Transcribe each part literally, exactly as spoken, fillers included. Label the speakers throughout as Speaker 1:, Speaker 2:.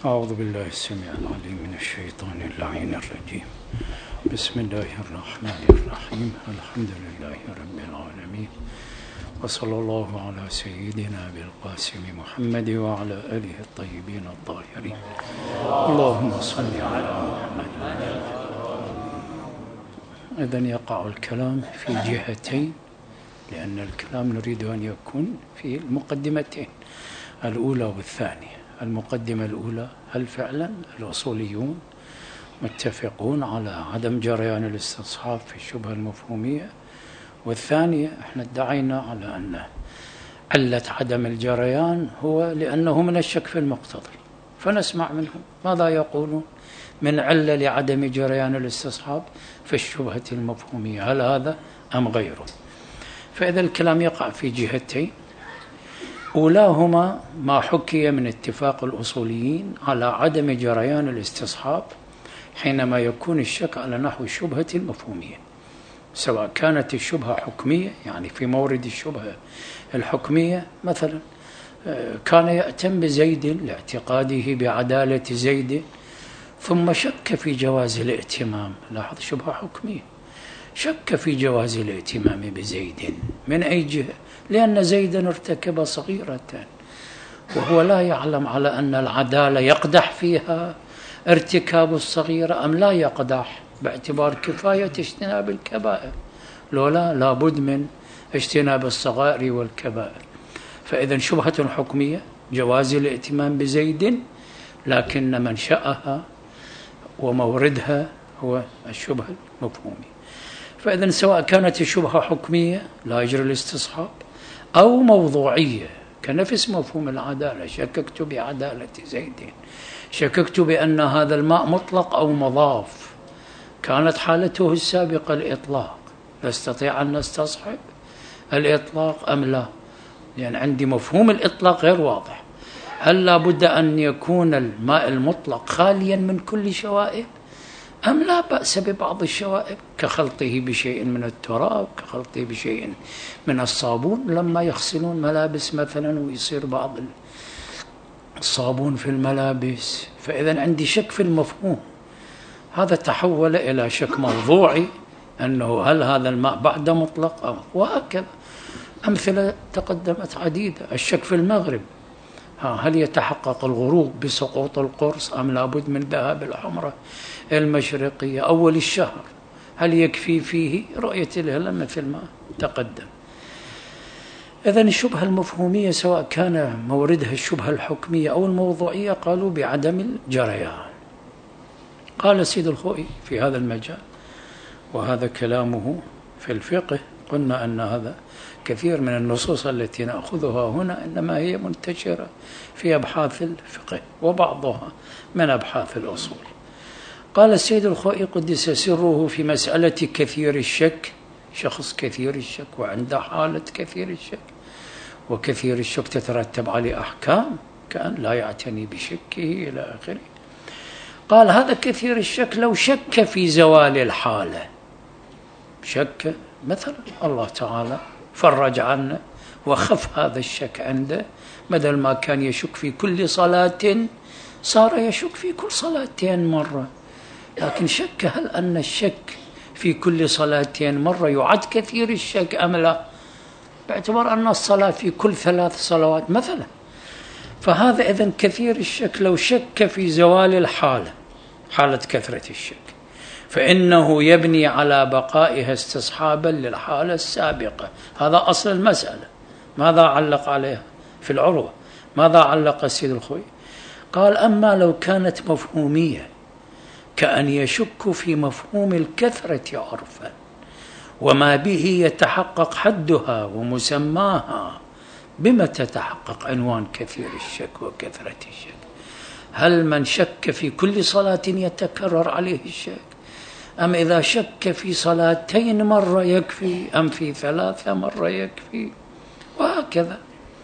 Speaker 1: أعوذ بالله السميع العليم من الشيطان اللعين الرجيم. بسم الله الرحمن الرحيم. الحمد لله رب العالمين، وصلى الله على سيدنا بالقاسم محمد وعلى آله الطيبين الطاهرين. اللهم صل على محمد. إذن يقع الكلام في جهتين، لأن الكلام نريد أن يكون في المقدمتين الأولى والثانية. المقدمة الأولى: هل فعلا الأصوليون متفقون على عدم جريان الاستصحاب في الشبهة المفهومية؟ والثانية: احنا ادعينا على أن علة عدم الجريان هو لأنه من الشك في المقتضي، فنسمع منهم ماذا يقولون من علة لعدم جريان الاستصحاب في الشبهة المفهومية، هل هذا أم غيره؟ فإذا الكلام يقع في جهتين: أولاهما ما حكي من اتفاق الأصوليين على عدم جريان الاستصحاب حينما يكون الشك على نحو الشبهة المفهومية، سواء كانت الشبهة حكمية، يعني في مورد الشبهة الحكمية مثلا كان يأتم بزيد لاعتقاده بعدالة زيد، ثم شك في جواز الائتمام. لاحظ، شبهة حكمية، شك في جواز الائتمام بزيد. من أي جهة؟ لأن زيدا ارتكب صغيرة وهو لا يعلم على أن العدالة يقدح فيها ارتكاب الصغيرة أم لا يقدح، باعتبار كفاية اجتناب الكبائر، لولا لابد من اجتناب الصغائر والكبائر. فإذا شبهة حكمية جواز الائتمام بزيد، لكن منشأها وموردها هو الشبهة المفهومية. فإذا سواء كانت الشبهة حكمية لا يجري الاستصحاب، أو موضوعية كنفس مفهوم العدالة، شككت بعدالة زيد، شككت بأن هذا الماء مطلق أو مضاف، كانت حالته السابقة الإطلاق، نستطيع أن نستصحب الإطلاق أم لا؟ لأن عندي مفهوم الإطلاق غير واضح. هل لابد أن يكون الماء المطلق خاليا من كل شوائب، أم لا بأس ببعض الشوائب كخلطه بشيء من التراب، كخلطه بشيء من الصابون لما يغسلون ملابس مثلا ويصير بعض الصابون في الملابس؟ فإذا عندي شك في المفهوم، هذا تحول إلى شك موضوعي أنه هل هذا الماء بعد مطلق أو، وهكذا أمثلة تقدمت عديدة. الشك في المغرب، هل يتحقق الغروب بسقوط القرص أم لابد من ذهاب الحمرة المشرقية أول الشهر؟ هل يكفي فيه رؤية الهلال مثل ما تقدم؟ إذن الشبهة المفهومية سواء كان موردها الشبهة الحكمية أو الموضوعية قالوا بعدم الجريان. قال سيد الخوئي في هذا المجال، وهذا كلامه في الفقه، قلنا أن هذا كثير من النصوص التي نأخذها هنا إنما هي منتشرة في أبحاث الفقه وبعضها من أبحاث الأصول. قال السيد الخوئي قدس سره في مسألة كثير الشك، شخص كثير الشك وعنده حالة كثير الشك، وكثير الشك تترتب عليه أحكام كأن لا يعتني بشكه إلى آخره. قال هذا كثير الشك لو شك في زوال الحالة، شك مثلا الله تعالى فرج عنه وخف هذا الشك عنده، بدل ما كان يشك في كل صلاة صار يشك في كل صلاتين مرة. لكن شك هل أن الشك في كل صلاتين مرة يعد كثير الشك أم لا، باعتبار أن الصلاة في كل ثلاث صلوات مثلا. فهذا إذن كثير الشك لو شك في زوال الحالة، حالة كثرة الشك، فإنه يبني على بقائها استصحابا للحالة السابقة. هذا أصل المسألة. ماذا علق عليها في العروة؟ ماذا علق السيد الخوئي؟ قال أما لو كانت مفهومية كأن يشك في مفهوم الكثرة عرفا وما به يتحقق حدها ومسماها، بما تتحقق عنوان كثير الشك وكثرة الشك؟ هل من شك في كل صلاة يتكرر عليه الشك، أم إذا شك في صلاتين مرة يكفي، أم في ثلاثة مرة يكفي، وهكذا.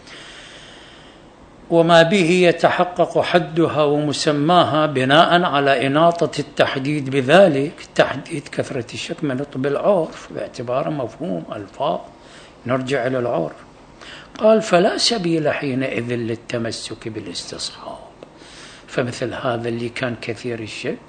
Speaker 1: وما به يتحقق حدها ومسماها بناء على إناطة التحديد بذلك، تحديد كثرة الشك منط بالعرف باعتبار مفهوم ألفاظ، نرجع إلى العرف. قال فلا سبيل حينئذ للتمسك بالاستصحاب، فمثل هذا اللي كان كثير الشك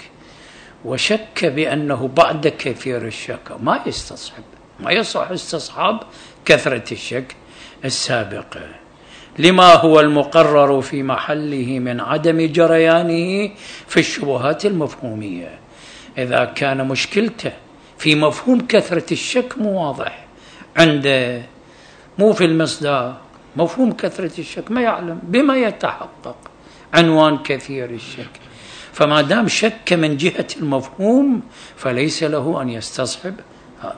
Speaker 1: وشك بأنه بعد كثير الشك ما يستصحب، ما يصح استصحاب كثرة الشك السابقة لما هو المقرر في محله من عدم جريانه في الشبهات المفهومية. إذا كان مشكلته في مفهوم كثرة الشك مو واضح عنده، مو في المصداق، مفهوم كثرة الشك ما يعلم بما يتحقق عنوان كثير الشك، فما دام شك من جهة المفهوم فليس له أن يستصحب هذا.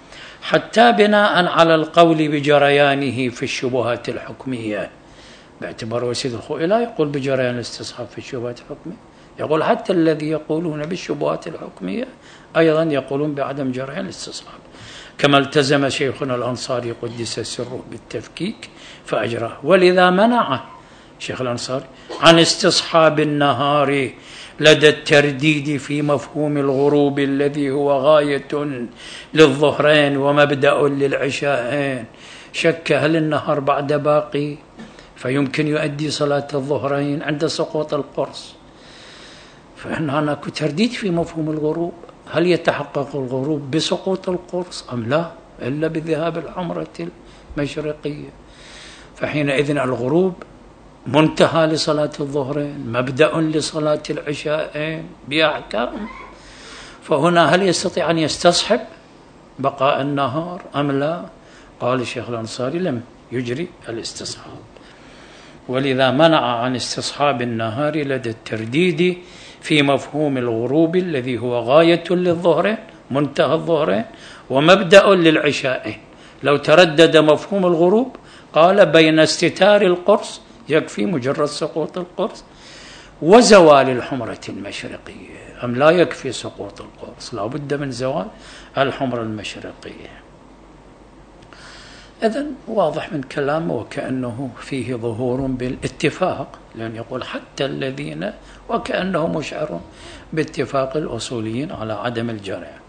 Speaker 1: حتى بناء على القول بجريانه في الشبهات الحكمية، باعتبار وسيد الخوئي لا يقول بجريان الاستصحاب في الشبهات الحكمية، يقول حتى الذي يقولون بالشبهات الحكمية أيضا يقولون بعدم جريان الاستصحاب، كما التزم شيخنا الأنصاري قدس سره بالتفكيك فأجراه. ولذا منع شيخ الأنصاري عن استصحاب النهار لدى الترديد في مفهوم الغروب الذي هو غاية للظهرين ومبدأ للعشاءين. شك هل النهار بعد باقي فيمكن يؤدي صلاة الظهرين عند سقوط القرص، فهنا هناك ترديد في مفهوم الغروب، هل يتحقق الغروب بسقوط القرص أم لا إلا بذهاب الحمرة المشرقية، فحينئذ الغروب منتهى لصلاة الظهرين، مبدأ لصلاة العشاءين بأحكام. فهنا هل يستطيع أن يستصحب بقاء النهار أم لا؟ قال الشيخ الأنصاري لم يجري الاستصحاب، ولذا منع عن استصحاب النهار لدى الترديد في مفهوم الغروب الذي هو غاية للظهرين منتهى الظهرين ومبدأ للعشاءين. لو تردد مفهوم الغروب قال بين استتار القرص يكفي مجرد سقوط القرص وزوال الحمرة المشرقية، أم لا يكفي سقوط القرص، لا بد من زوال الحمرة المشرقية. إذن واضح من كلامه وكأنه فيه ظهور بالاتفاق، لأن يقول حتى الذين، وكأنه مشعر باتفاق الأصوليين على عدم الجريان.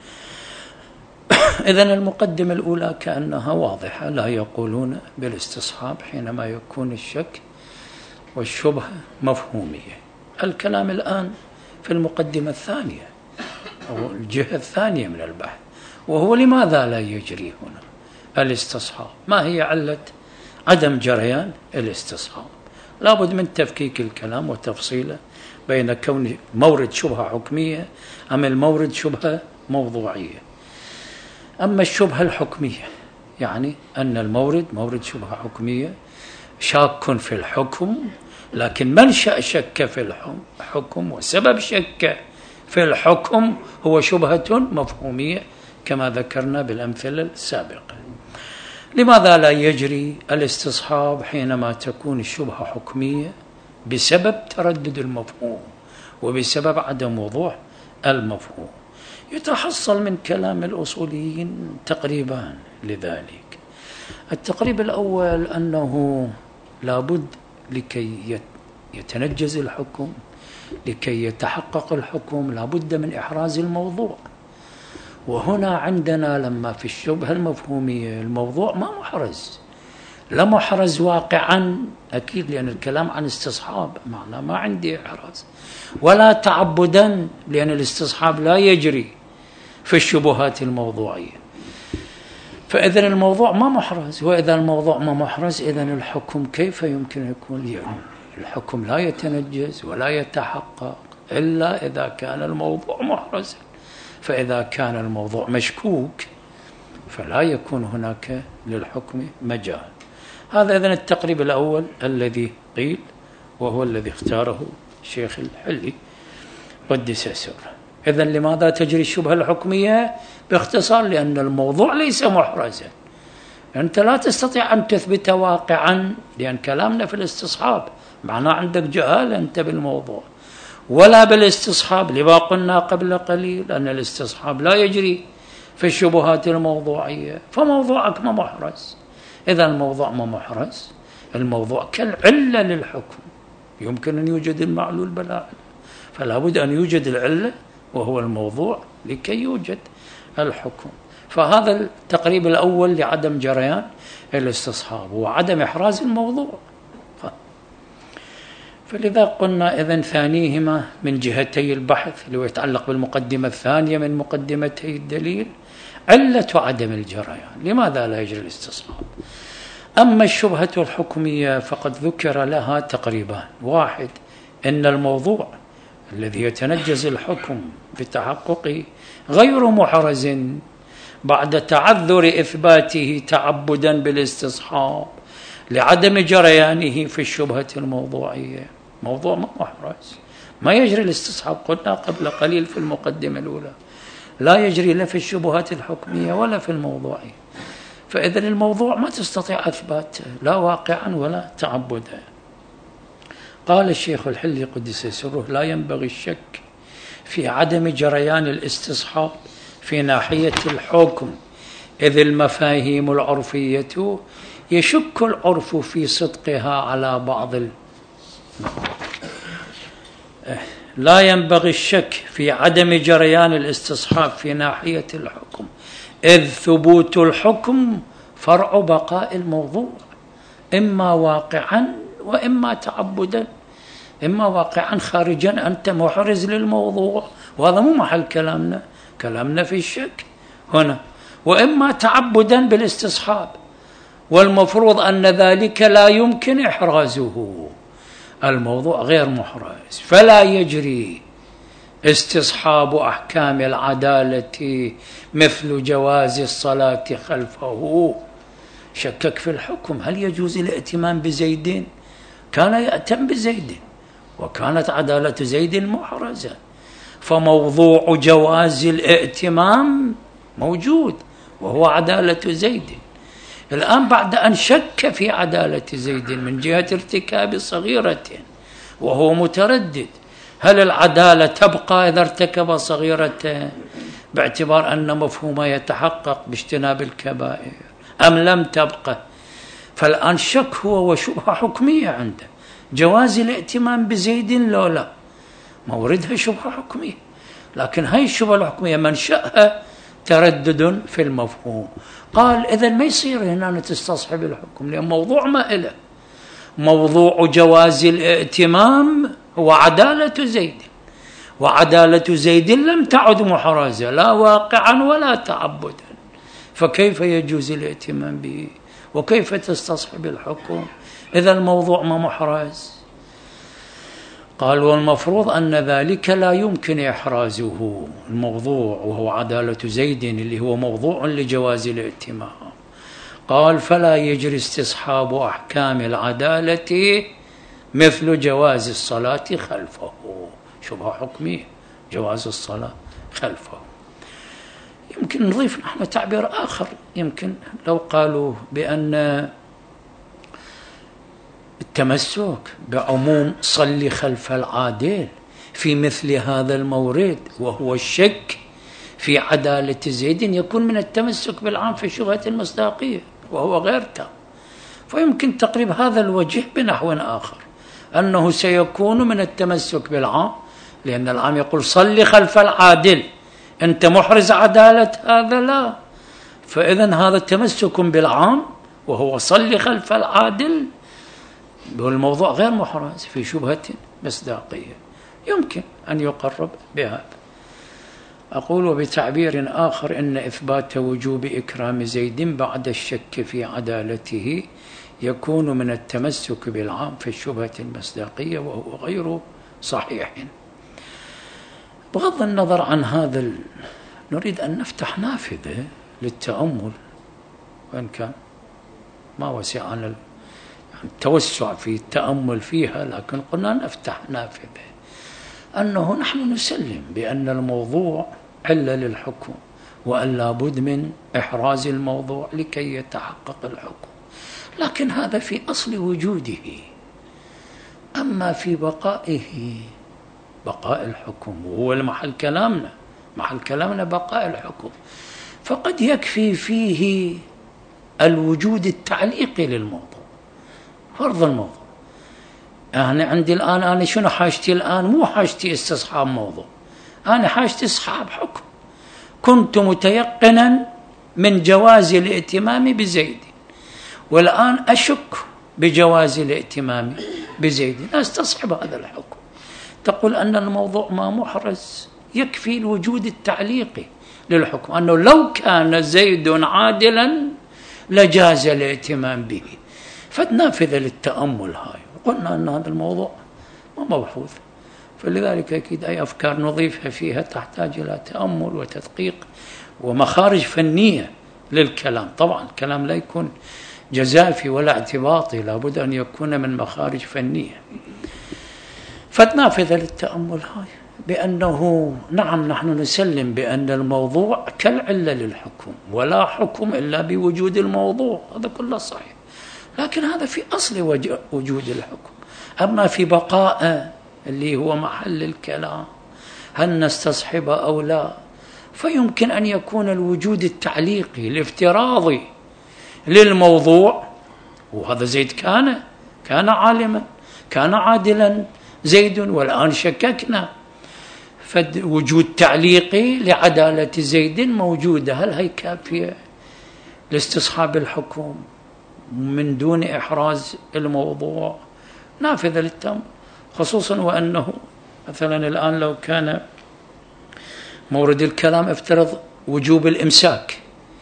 Speaker 1: إذن المقدمة الأولى كأنها واضحة، لا يقولون بالاستصحاب حينما يكون الشك والشبهة مفهومية. الكلام الآن في المقدمة الثانية أو الجهة الثانية من البحث، وهو لماذا لا يجري هنا الاستصحاب؟ ما هي علة عدم جريان الاستصحاب؟ لابد من تفكيك الكلام وتفصيله بين كون مورد شبهة حكمية أم المورد شبهة موضوعية. أما الشبهة الحكمية يعني أن المورد مورد شبهة حكمية شاك في الحكم، لكن منشأ شك في الحكم وسبب شك في الحكم هو شبهة مفهومية كما ذكرنا بالأمثلة السابقة. لماذا لا يجري الاستصحاب حينما تكون الشبهة حكمية؟ بسبب تردد المفهوم وبسبب عدم وضوح المفهوم. يتحصل من كلام الأصوليين تقريبان لذلك. التقريب الأول أنه لابد لكي يتنجز الحكم، لكي يتحقق الحكم لابد من إحراز الموضوع، وهنا عندنا لما في الشبهة المفهومية الموضوع ما محرز، لا محرز واقعا أكيد لأن الكلام عن استصحاب معناه ما عندي إحراز، ولا تعبدا لأن الاستصحاب لا يجري في الشبهات الموضوعية. فإذن الموضوع ما محرز، وإذا الموضوع ما محرز إذن الحكم كيف يمكن يكون؟ يعني الحكم لا يتنجز ولا يتحقق إلا إذا كان الموضوع محرزا، فإذا كان الموضوع مشكوك فلا يكون هناك للحكم مجال. هذا إذن التقريب الأول الذي قيل وهو الذي اختاره الشيخ الحلي قدس سره. إذن لماذا تجري الشبهة الحكمية؟ باختصار لأن الموضوع ليس محرزا، أنت لا تستطيع أن تثبت واقعا، لأن كلامنا في الاستصحاب معناه عندك جهالة أنت بالموضوع، ولا بالاستصحاب لما قلنا قبل قليل أن الاستصحاب لا يجري في الشبهات الموضوعية، فموضوعك ما محرز. إذا الموضوع ما محرز، الموضوع كالعلة للحكم، يمكن أن يوجد المعلول بلا علة، فلا بد أن يوجد العلة وهو الموضوع لكي يوجد الحكم. فهذا التقريب الأول لعدم جريان الاستصحاب وعدم إحراز الموضوع. فلذا قلنا إذن ثانيهما من جهتي البحث اللي يتعلق بالمقدمة الثانية من مقدمتي الدليل علة عدم الجريان، لماذا لا يجري الاستصحاب؟ أما الشبهة الحكمية فقد ذكر لها تقريبان: واحد، إن الموضوع الذي يتنجز الحكم بتحققه غير محرز بعد تعذر إثباته تعبدا بالاستصحاب لعدم جريانه في الشبهة الموضوعية. موضوع ما محرز، ما يجري الاستصحاب، قلنا قبل قليل في المقدمة الأولى، لا يجري لا في الشبهات الحكمية ولا في الموضوعية. فإذن الموضوع ما تستطيع أثباته لا واقعا ولا تعبدا. قال الشيخ الحلي قدس سره: لا ينبغي الشك في عدم جريان الاستصحاب في ناحية الحكم، إذ المفاهيم العرفية يشك العرف في صدقها على بعض ال... لا ينبغي الشك في عدم جريان الاستصحاب في ناحية الحكم، إذ ثبوت الحكم فرع بقاء الموضوع، إما واقعا وإما تعبدا. إما واقعا خارجا أنت محرز للموضوع، وهذا مو محل كلامنا، كلامنا في الشك هنا، وإما تعبدا بالاستصحاب، والمفروض أن ذلك لا يمكن إحرازه، الموضوع غير محرز، فلا يجري استصحاب أحكام العدالة مثل جواز الصلاة خلفه. شكك في الحكم، هل يجوز الائتمام بزيد؟ كان يأتم بزيد وكانت عدالة زيد محرزة، فموضوع جواز الائتمام موجود وهو عدالة زيد. الآن بعد أن شك في عدالة زيد من جهة ارتكاب صغيرة وهو متردد، هل العدالة تبقى إذا ارتكب صغيرة باعتبار أن مفهومه يتحقق باجتناب الكبائر أم لم تبقى؟ فالآن شك هو وشبهة حكمية عنده، جواز الائتمام بزيد لو لا، موردها شبهة حكمية، لكن هاي الشبهة الحكمية منشأها تردد في المفهوم. قال إذن ما يصير هنا تستصحب الحكم، لأن موضوع ما إله، موضوع جواز الائتمام هو عدالة زيد، وعدالة زيد لم تعد محرزة لا واقعا ولا تعبدا، فكيف يجوز الائتمام به وكيف تستصحب الحكم إذا الموضوع ما محرز؟ قال والمفروض أن ذلك لا يمكن إحرازه، الموضوع وهو عدالة زيد اللي هو موضوع لجواز الائتمام. قال فلا يجري استصحاب أحكام العدالة مثل جواز الصلاة خلفه، شبهة حكمية، جواز الصلاة خلفه. يمكن نضيف نحن تعبير آخر، يمكن لو قالوا بأن التمسك بعموم صلي خلف العادل في مثل هذا المورد وهو الشك في عدالة زيد يكون من التمسك بالعام في شبهة المصداقية وهو غير تام. فيمكن تقريب هذا الوجه بنحو آخر، أنه سيكون من التمسك بالعام، لأن العام يقول صلي خلف العادل، أنت محرز عدالة هذا لا، فإذن هذا التمسك بالعام وهو صلي خلف العادل والموضوع غير محرز في شبهة مصداقية، يمكن أن يقرب بهذا. أقول بتعبير آخر إن إثبات وجوب إكرام زيد بعد الشك في عدالته يكون من التمسك بالعام في الشبهة المصداقية وهو غير صحيح. بغض النظر عن هذا ال... نريد أن نفتح نافذة للتأمل، وإن كان ما وسعنا التوسع في التأمل فيها، لكن قلنا نفتح نافذة أنه نحن نسلم بأن الموضوع علة للحكم، وأن لا بد من إحراز الموضوع لكي يتحقق الحكم، لكن هذا في أصل وجوده. أما في بقائه، بقاء الحكم وهو المحل كلامنا، محل كلامنا بقاء الحكم، فقد يكفي فيه الوجود التعليقي للموضوع، فرض الموضوع. أنا عندي الآن، أنا شنو حاجتي الآن؟ مو حاجتي استصحاب موضوع، أنا حاجتي استصحاب حكم. كنت متيقنا من جواز الائتمام بزيد، والآن أشك بجواز الائتمام بزيد، لا استصحب هذا الحكم. تقول أن الموضوع ما محرز، يكفي الوجود التعليقي للحكم، أنه لو كان زيد عادلا لجاز الائتمام به، فنافذة للتأمل هاي. قلنا أن هذا الموضوع ما مبحوث، فلذلك أكيد أي أفكار نضيفها فيها تحتاج إلى تأمل وتدقيق ومخارج فنية للكلام. طبعا الكلام لا يكون جزافي ولا اعتباطي، لابد أن يكون من مخارج فنية. فنافذة للتأمل هاي بأنه نعم نحن نسلم بأن الموضوع كالعلة للحكم، ولا حكم إلا بوجود الموضوع، هذا كله صحيح، لكن هذا في أصل وجود الحكم. أما في بقاء اللي هو محل الكلام هل نستصحب أو لا، فيمكن أن يكون الوجود التعليقي الافتراضي للموضوع، وهذا زيد كان كان عالما كان عادلا زيد، والآن شككنا، فوجود تعليقي لعدالة زيد موجودة، هل هي كافية لاستصحاب الحكم من دون إحراز الموضوع؟ نافذة للتأمل، خصوصا وأنه مثلا الآن لو كان مورد الكلام افترض وجوب الإمساك،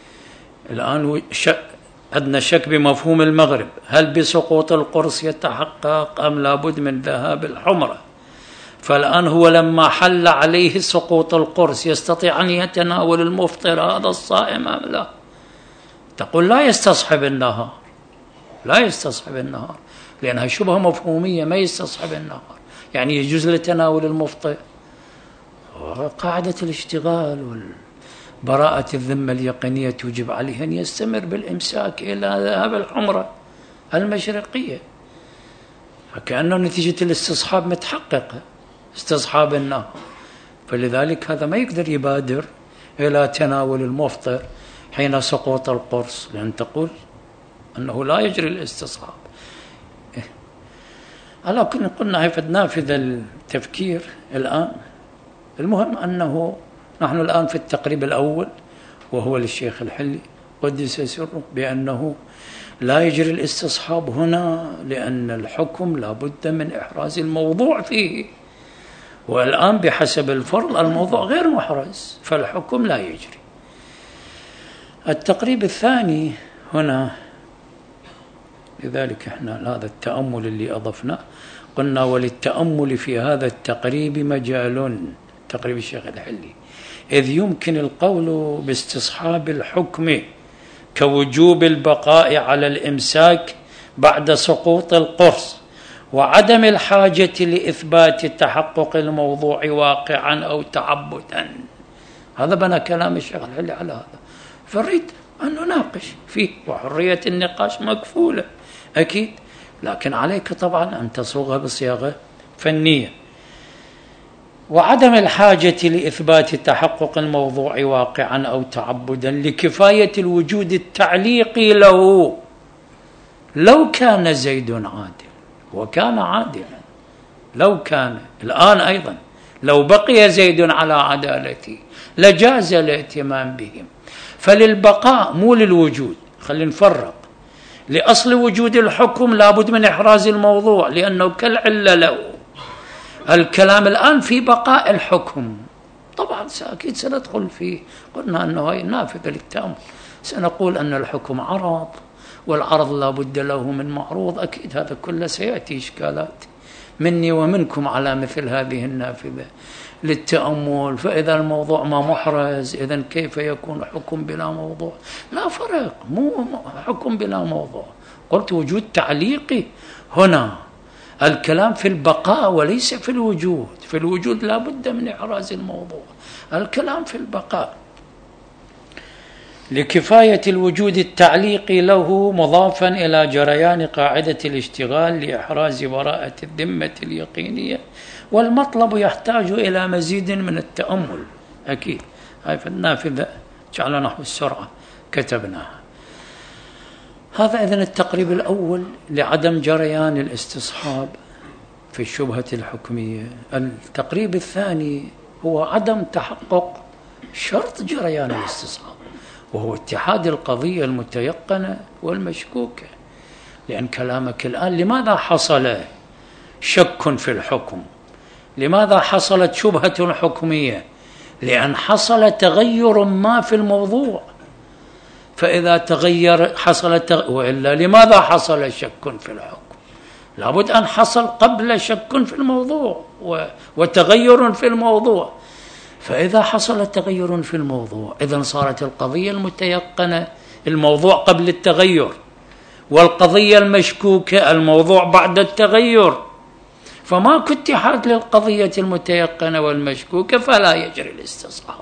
Speaker 1: الآن عندنا شك بمفهوم المغرب، هل بسقوط القرص يتحقق أم لابد من ذهاب الحمرة؟ فالآن هو لما حل عليه سقوط القرص يستطيع أن يتناول المفطر هذا الصائم أم لا؟ تقول لا يستصحب النهار، لا يستصحب النهار، لأنها شبهة مفهومية، ما يستصحب النهار، يعني يجوز لتناول المفطر. قاعدة الاشتغال والبراءة الذمة اليقينية توجب عليه أن يستمر بالإمساك إلى ذهاب الحمرة المشرقية، فكأنه نتيجة الاستصحاب متحققة، استصحاب النهار، فلذلك هذا ما يقدر يبادر إلى تناول المفطر حين سقوط القرص، لأن تقول أنه لا يجري الاستصحاب. على كل قلنا هي نافذة التفكير الآن. المهم أنه نحن الآن في التقريب الأول، وهو للشيخ الحلي قدس سره، بأنه لا يجري الاستصحاب هنا لأن الحكم لا بد من إحراز الموضوع فيه، والآن بحسب الفرض الموضوع غير محرز، فالحكم لا يجري. التقريب الثاني هنا، لذلك احنا هذا التأمل اللي أضفناه قلنا وللتأمل في هذا التقريب مجال، تقريب الشيخ الحلي، إذ يمكن القول باستصحاب الحكم كوجوب البقاء على الإمساك بعد سقوط القرص، وعدم الحاجة لإثبات تحقق الموضوع واقعا أو تعبدا. هذا بنى كلام الشيخ الحلي على هذا، فريد أن نناقش فيه، وحرية النقاش مكفولة أكيد، لكن عليك طبعا أن تصوغها بصياغة فنية. وعدم الحاجة لإثبات تحقق الموضوع واقعا أو تعبدا لكفاية الوجود التعليقي له. لو كان زيد عادل، وكان عادلا، لو كان الآن أيضا لو بقي زيد على عدالته لجاز الائتمام بهم، فللبقاء مو للوجود، خلينا نفرق، لأصل وجود الحكم لابد من إحراز الموضوع لأنه كالعلة له. الكلام الآن في بقاء الحكم، طبعا أكيد سندخل فيه، قلنا أنه هي نافذة للتأمل، سنقول أن الحكم عرض، والعرض لابد له من معروض، أكيد هذا كله سيأتي إشكالات مني ومنكم على مثل هذه النافذة للتأمل. فإذا الموضوع ما محرز، إذن كيف يكون حكم بلا موضوع؟ لا فرق، مو حكم بلا موضوع، قلت وجود تعليقي. هنا الكلام في البقاء وليس في الوجود، في الوجود لا بد من إحراز الموضوع، الكلام في البقاء. لكفاية الوجود التعليقي له مضافا إلى جريان قاعدة الاشتغال لإحراز براءة الذمة اليقينية، والمطلب يحتاج إلى مزيد من التأمل أكيد. هاي في النافذة على نحو السرعة كتبناها. هذا إذن التقريب الأول لعدم جريان الاستصحاب في الشبهة الحكمية. التقريب الثاني هو عدم تحقق شرط جريان الاستصحاب، وهو اتحاد القضية المتيقنة والمشكوكة، لأن كلامك الآن لماذا حصل شك في الحكم؟ لماذا حصلت شبهة حكمية؟ لأن حصل تغير ما في الموضوع. فإذا تغير حصل تغير، وإلا لماذا حصل شك في الحكم؟ لابد أن حصل قبل شك في الموضوع وتغير في الموضوع. فإذا حصل تغير في الموضوع إذن صارت القضية المتيقنة الموضوع قبل التغير، والقضية المشكوكة الموضوع بعد التغير. فماكو اتحاد للقضية المتيقنة والمشكوكة، فلا يجري الاستصحاب.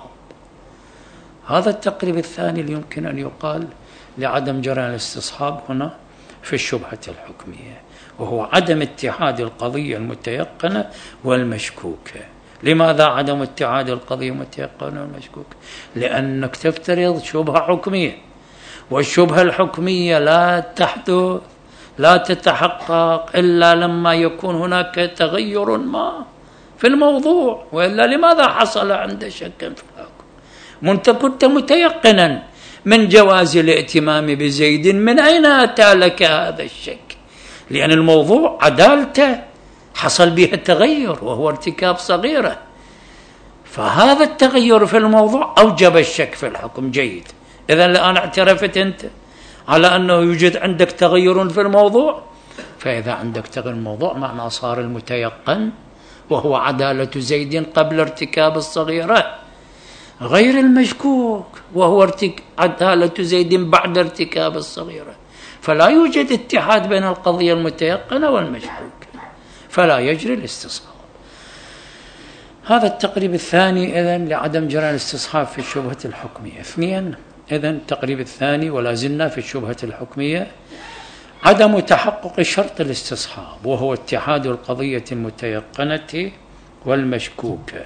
Speaker 1: هذا التقريب الثاني اللي يمكن أن يقال لعدم جريان الاستصحاب هنا في الشبهة الحكمية، وهو عدم اتحاد القضية المتيقنة والمشكوكة. لماذا عدم اتحاد القضية المتيقنة والمشكوكة؟ لأنك تفترض شبهة حكمية، والشبهة الحكمية لا تحدث لا تتحقق إلا لما يكون هناك تغير ما في الموضوع، وإلا لماذا حصل عند شك في الحكم؟ وأنت كنت متيقنا من جواز الائتمام بزيد، من أين أتى لك هذا الشك؟ لأن الموضوع عدالته حصل بها تغير وهو ارتكاب صغيرة، فهذا التغير في الموضوع أوجب الشك في الحكم. جيد، إذن الآن اعترفت أنت على أنه يوجد عندك تغير في الموضوع. فإذا عندك تغير الموضوع معنى صار المتيقن وهو عدالة زيد قبل ارتكاب الصغيرة، غير المشكوك وهو ارتك... عدالة زيد بعد ارتكاب الصغيرة. فلا يوجد اتحاد بين القضية المتيقنة والمشكوكة، فلا يجري الاستصحاب. هذا التقريب الثاني إذن لعدم جريان الاستصحاب في الشبهة الحكمية. اثنين، إذن التقريب الثاني ولا زلنا في الشبهة الحكمية، عدم تحقق شرط الاستصحاب، وهو اتحاد القضية المتيقنة والمشكوكة.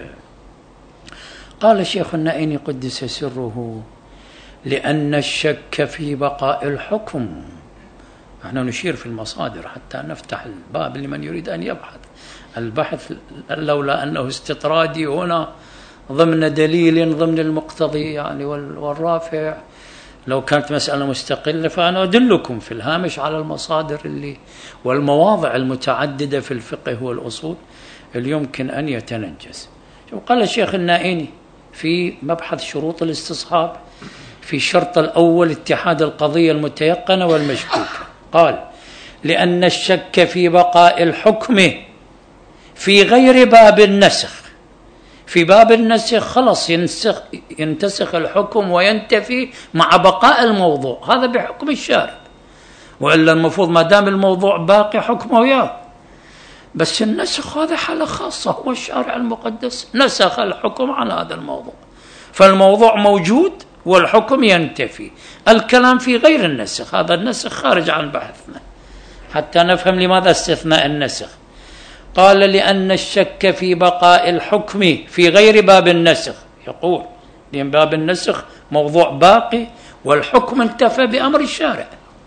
Speaker 1: قال شيخ النائني قدس سره: لأن الشك في بقاء الحكم. نحن نشير في المصادر حتى نفتح الباب لمن يريد أن يبحث. البحث لولا أنه استطرادي هنا ضمن دليل ضمن المقتضي يعني والرافع، لو كانت مسألة مستقلة فأنا أدلكم في الهامش على المصادر اللي والمواضع المتعددة في الفقه والأصول اللي يمكن أن يتنجز. قال الشيخ النائني في مبحث شروط الاستصحاب في الشرط الأول اتحاد القضية المتيقنة والمشكوكة، قال: لأن الشك في بقاء الحكم في غير باب النسخ. في باب النسخ خلص ينسخ ينتسخ الحكم وينتفي مع بقاء الموضوع، هذا بحكم الشارع، وإلا المفروض ما دام الموضوع باقي حكمه وياه. بس النسخ هذا حالة خاصة، هو الشارع المقدس نسخ الحكم عن هذا الموضوع، فالموضوع موجود والحكم ينتفي. الكلام في غير النسخ، هذا النسخ خارج عن بحثنا حتى نفهم لماذا استثناء النسخ. قال: لأن الشك في بقاء الحكم في غير باب النسخ، يقول لأن باب النسخ موضوع باقي والحكم انتفى بأمر الشارع.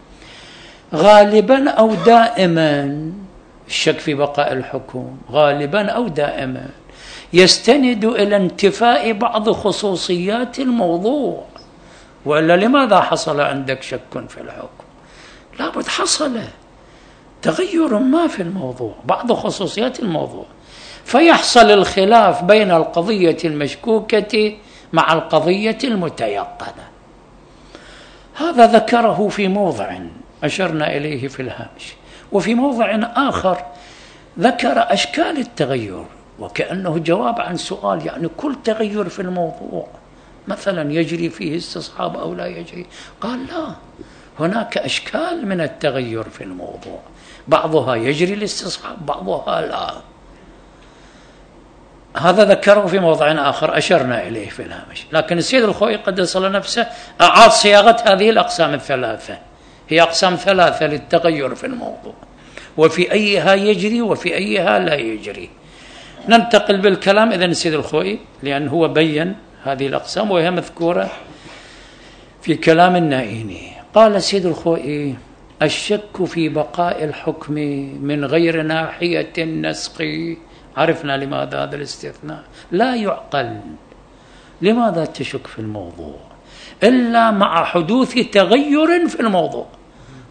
Speaker 1: غالبا أو دائما الشك في بقاء الحكم غالبا أو دائما يستند إلى انتفاء بعض خصوصيات الموضوع، وإلا لماذا حصل عندك شك في الحكم؟ لابد حصل تغير ما في الموضوع، بعض خصوصيات الموضوع، فيحصل الخلاف بين القضية المشكوكة مع القضية المتيقنة. هذا ذكره في موضع أشرنا إليه في الهامش، وفي موضع آخر ذكر أشكال التغير وكأنه جواب عن سؤال، يعني كل تغير في الموضوع مثلا يجري فيه استصحاب أو لا يجري؟ قال لا، هناك أشكال من التغير في الموضوع، بعضها يجري الاستصحاب بعضها لا. هذا ذكره في موضع آخر أشرنا إليه في الهامش. لكن السيد الخوئي قدس الله نفسه أعاد صياغة هذه الأقسام الثلاثة، هي أقسام ثلاثة للتغير في الموضوع، وفي أيها يجري وفي أيها لا يجري. ننتقل بالكلام إذن السيد الخوئي، لأن هو بين هذه الأقسام وهي مذكورة في كلام النائني. قال السيد الخوئي: الشك في بقاء الحكم من غير ناحية النسخ. عرفنا لماذا هذا الاستثناء، لا يعقل. لماذا تشك في الموضوع إلا مع حدوث تغير في الموضوع؟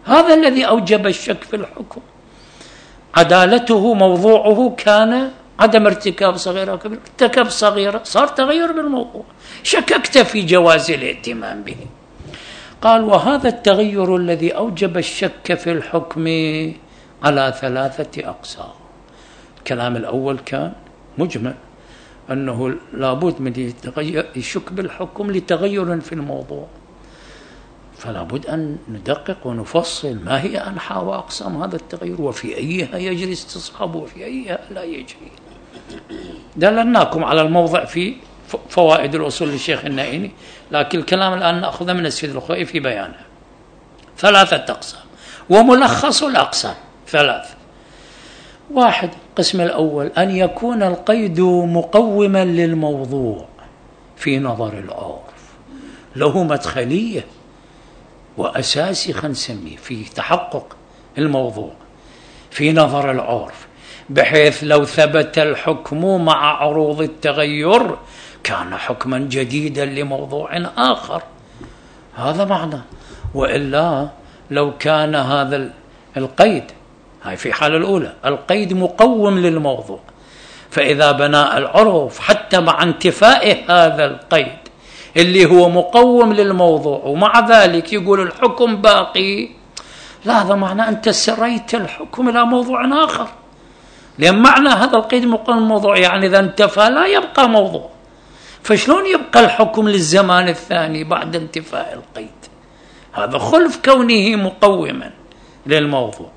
Speaker 1: هذا الذي أوجب الشك في الحكم. عدالته موضوعه كان عدم ارتكاب صغيرة كبيرة، ارتكب صغيرة صار تغير بالموضوع، شككت في جواز الاهتمام به. قال وهذا التغير الذي أوجب الشك في الحكم على ثلاثة أقسام. الكلام الأول كان مجمل أنه لابد من يشك بالحكم لتغير في الموضوع، فلا بد أن ندقق ونفصل ما هي أنحاء وأقسام هذا التغير، وفي أيها يجري استصحابه وفي أيها لا يجري. دللناكم على الموضع في فوائد الأصول للشيخ النائني، لكن الكلام الآن نأخذ من السيد الخوئي في بيانها. ثلاثة أقسام وملخص الأقسام ثلاث. واحد، القسم الأول أن يكون القيد مقوما للموضوع في نظر العرف، له مدخلية وأساسي خلينا نسميه في تحقق الموضوع في نظر العرف، بحيث لو ثبت الحكم مع عروض التغير كان حكما جديدا لموضوع آخر. هذا معنى. وإلا لو كان هذا القيد، هاي في حال الأولى، القيد مقوم للموضوع، فإذا بناء العرف حتى مع انتفاء هذا القيد اللي هو مقوم للموضوع ومع ذلك يقول الحكم باقي، لا، هذا معنى أنت سريت الحكم إلى موضوع آخر، لأن معنى هذا القيد مقوم للموضوع يعني إذا انتفى لا يبقى موضوع، فشلون يبقى الحكم للزمان الثاني بعد انتفاء القيد؟ هذا خلف كونه مقوما للموضوع،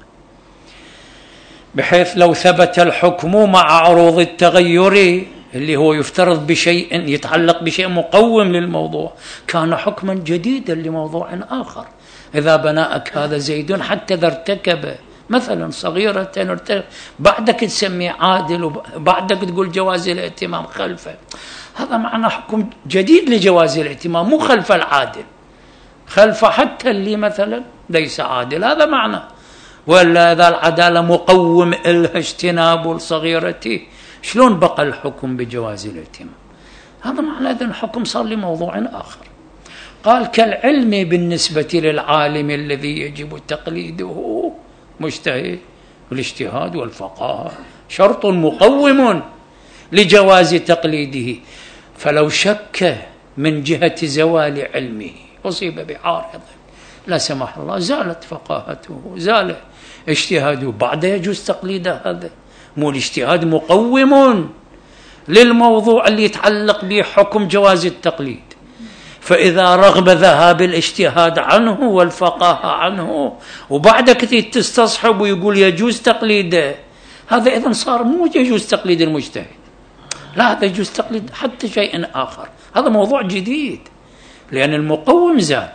Speaker 1: بحيث لو ثبت الحكم مع عروض التغير اللي هو يفترض بشيء يتعلق بشيء مقوم للموضوع كان حكما جديدا لموضوع آخر. إذا بناءك هذا زيد حتى إذا ارتكب مثلا صغيرة ارتكب بعدك تسميه عادل وبعدك تقول جواز الاهتمام خلفه، هذا معنى حكم جديد لجواز الاهتمام مو خلف العادل، خلف حتى اللي مثلا ليس عادل، هذا معنى. ولا إذا العدالة مقوم إلها اجتناب الصغيرة شلون بقى الحكم بجواز الاهتمام؟ هذا معنى إذن الحكم صار لموضوع آخر. قال كالعلم بالنسبة للعالم الذي يجب تقليده مجتهد، والاجتهاد والفقاهة شرط مقوم لجواز تقليده، فلو شك من جهة زوال علمه أصيب بعارض لا سمح الله زالت فقاهته زال اجتهاده، بعد يجوز تقليد هذا. مو الاجتهاد مقوم للموضوع اللي يتعلق به حكم جواز التقليد، فإذا رغب ذهاب الاجتهاد عنه والفقاهة عنه وبعدك تستصحب ويقول يجوز تقليده، هذا إذن صار مو يجوز تقليد المجتهد، لا، هذا يجوز تقليد حتى شيء آخر، هذا موضوع جديد لأن المقوم زال.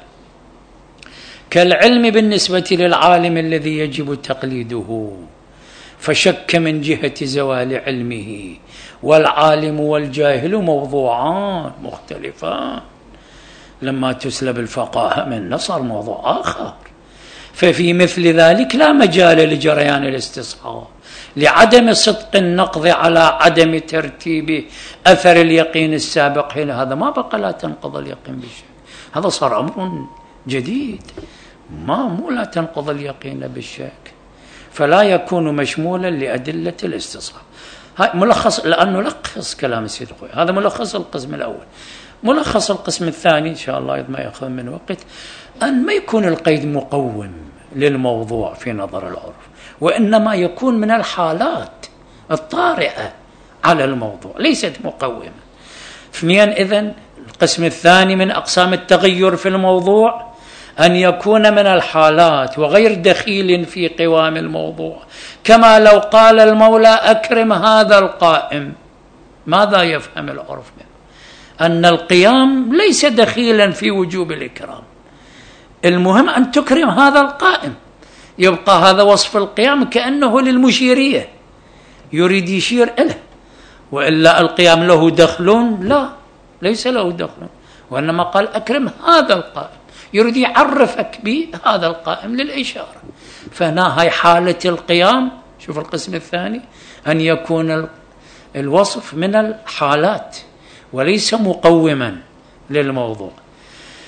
Speaker 1: كالعلم بالنسبة للعالم الذي يجب تقليده، فشك من جهة زوال علمه، والعالم والجاهل موضوعان مختلفان، لما تسلب الفقاهة من صار موضوع آخر، ففي مثل ذلك لا مجال لجريان الاستصحاب لعدم صدق النقض على عدم ترتيب أثر اليقين السابق، حين هذا ما بقى لا تنقض اليقين بالشك، هذا صار أمر جديد، ما مو لا تنقض اليقين بالشك، فلا يكون مشمولا لأدلة الاستصحاب. هاي ملخص، لأنه لخص كلام السيد الخوئي، هذا ملخص القسم الأول. ملخص القسم الثاني إن شاء الله ما يأخذ من وقت، أن ما يكون القيد مقوم للموضوع في نظر العرف، وإنما يكون من الحالات الطارئة على الموضوع ليست مقومة. اثنين، إذن القسم الثاني من أقسام التغير في الموضوع أن يكون من الحالات وغير دخيل في قوام الموضوع، كما لو قال المولى أكرم هذا القائم، ماذا يفهم العرف منه؟ أن القيام ليس دخيلا في وجوب الإكرام، المهم أن تكرم هذا القائم، يبقى هذا وصف القيام كأنه للمشيرية يريد يشير إله، وإلا القيام له دخل؟ لا، ليس له دخل، وإنما قال أكرم هذا القائم، يريد يعرفك بهذا القائم للإشارة. فهنا هاي حالة القيام، شوف القسم الثاني، أن يكون الوصف من الحالات وليس مقوما للموضوع.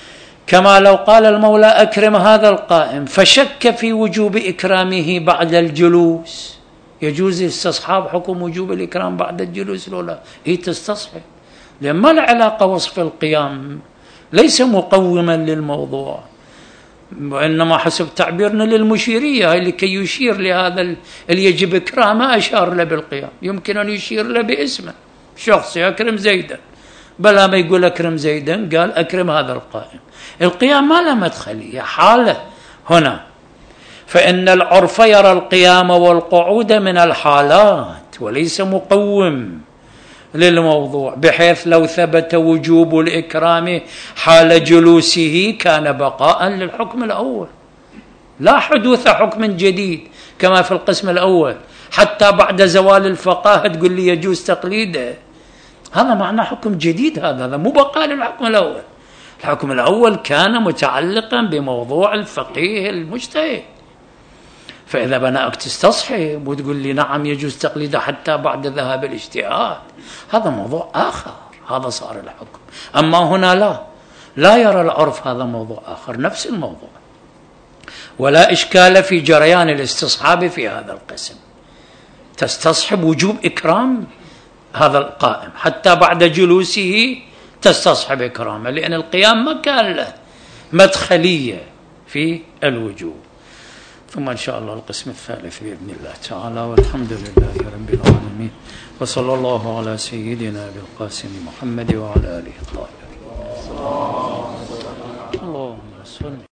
Speaker 1: كما لو قال المولى أكرم هذا القائم فشك في وجوب إكرامه بعد الجلوس، يجوز استصحاب حكم وجوب الإكرام بعد الجلوس لو لا؟ هي تستصحب، لأن ما العلاقة وصف القيام ليس مقوما للموضوع، وإنما حسب تعبيرنا للمشيرية لكي يشير لهذا اللي يجب إكرامه أشار له بالقيام، يمكن أن يشير له باسمه، شخص أكرم زيدا، بلا ما يقول أكرم زيدا قال أكرم هذا القائم. القيام ما له مدخلية، حالة هنا، فإن العرف يرى القيام والقعود من الحالات وليس مقوم للموضوع، بحيث لو ثبت وجوب الإكرام حال جلوسه كان بقاء للحكم الأول، لا حدوث حكم جديد كما في القسم الأول، حتى بعد زوال الفقاهة تقول لي يجوز تقليده، هذا معنى حكم جديد، هذا هذا مو بقاء للحكم الأول. الحكم الأول كان متعلقا بموضوع الفقيه المجتهد، فإذا بناءك تستصحب وتقول لي نعم يجوز تقليده حتى بعد ذهاب الاجتهاد، هذا موضوع آخر، هذا صار الحكم. أما هنا لا لا يرى العرف هذا موضوع آخر، نفس الموضوع، ولا إشكال في جريان الاستصحاب في هذا القسم، تستصحب وجوب إكرام هذا القائم حتى بعد جلوسه تستصحب إكرامه، لأن القيام ما كان له مدخلية في الوجوب. ثم إن شاء الله القسم الثالث بإذن الله تعالى، والحمد لله رب العالمين، وصلى الله على سيدنا بالقاسم محمد وعلى آله الطاهرين.